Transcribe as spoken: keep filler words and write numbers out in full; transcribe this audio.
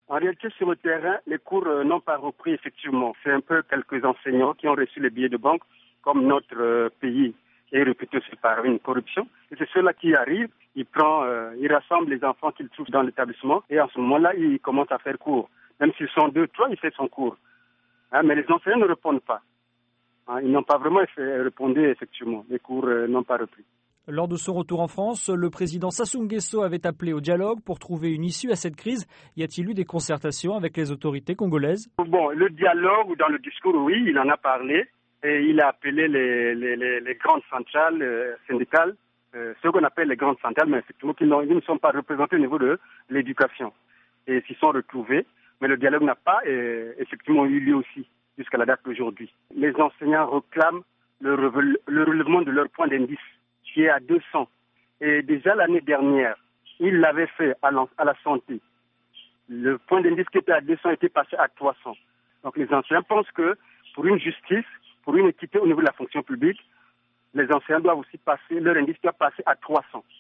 En réalité, sur le terrain, les cours euh, n'ont pas repris effectivement. C'est un peu quelques enseignants qui ont reçu les billets de banque, comme notre euh, pays est réputé aussi par une corruption. Et c'est ceux-là qui arrivent, ils prend, euh, ils rassemblent les enfants qu'ils trouvent dans l'établissement et en ce moment-là, ils commencent à faire cours. Même s'ils sont deux, trois, ils font son cours. Hein, mais les enseignants ne répondent pas. Hein, ils n'ont pas vraiment fait, répondu effectivement. Les cours euh, n'ont pas repris. Lors de son retour en France, le président Sassou Nguesso avait appelé au dialogue pour trouver une issue à cette crise. Y a-t-il eu des concertations avec les autorités congolaises? Bon, le dialogue, dans le discours, oui, il en a parlé. Et il a appelé les, les, les, les grandes centrales euh, syndicales, euh, ce qu'on appelle les grandes centrales, mais effectivement, qui ils ne sont pas représentés au niveau de l'éducation. Et s'ils sont retrouvés, mais le dialogue n'a pas euh, effectivement eu lieu aussi jusqu'à la date d'aujourd'hui. Les enseignants réclament le, rele- le relèvement de leur point d'indice, qui est à deux cents. Et déjà l'année dernière, ils l'avaient fait à la, à la santé. Le point d'indice qui était à deux cents était passé à trois cents. Donc les enseignants pensent que pour une justice, pour une équité au niveau de la fonction publique, les enseignants doivent aussi passer, leur indice doit passer à trois cents.